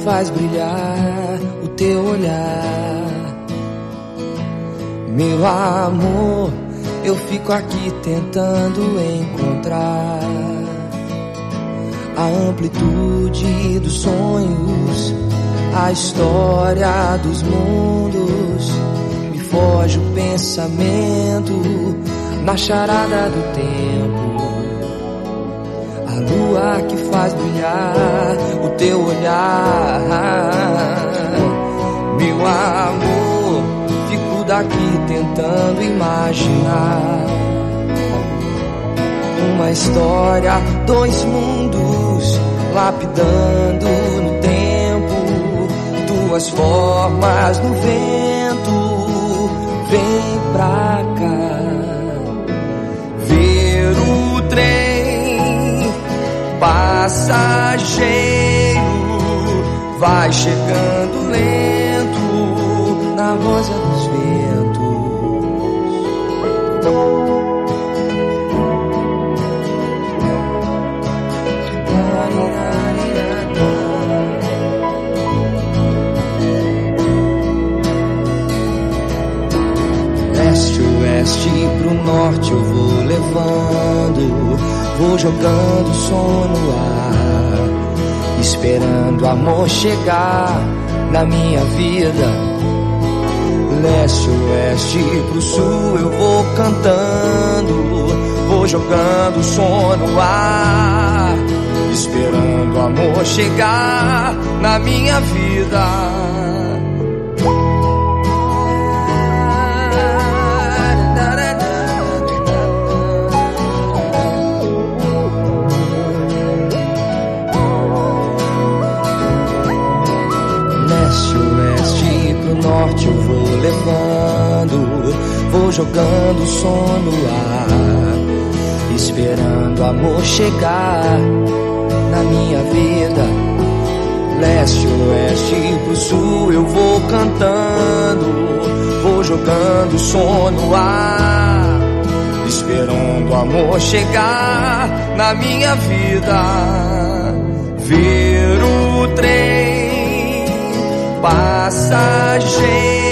faz brilhar o teu olhar. Meu amor, eu fico aqui tentando encontrar a amplitude dos sonhos, a história dos mundos. Me foge o pensamento na charada do tempo. A lua que faz brilhar o teu olhar. Meu amor, fico daqui tentando imaginar uma história, dois mundos lapidando no tempo, duas formas no vento. Vem pra cá ver o trem passageiro, vai chegando lento na rosa dos ventos. Leste, oeste pro norte eu vou levando, vou jogando som no ar, esperando amor chegar na minha vida. Leste, oeste pro sul eu vou cantando, vou jogando som no ar, esperando amor chegar na minha vida. Norte eu vou levando, vou jogando som no ar, esperando amor chegar na minha vida. Leste, oeste pro sul eu vou cantando, vou jogando som no ar, esperando amor chegar na minha vida. Ver o trem passageiro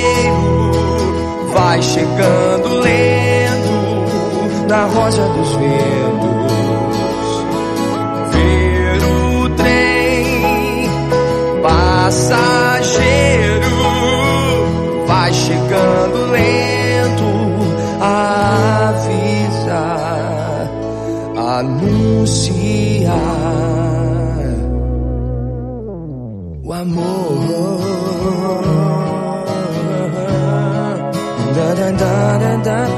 vai chegando lento na rosa dos ventos. Ver o trem passageiro vai chegando lento, avisa, anuncia o amor. Da da da da da.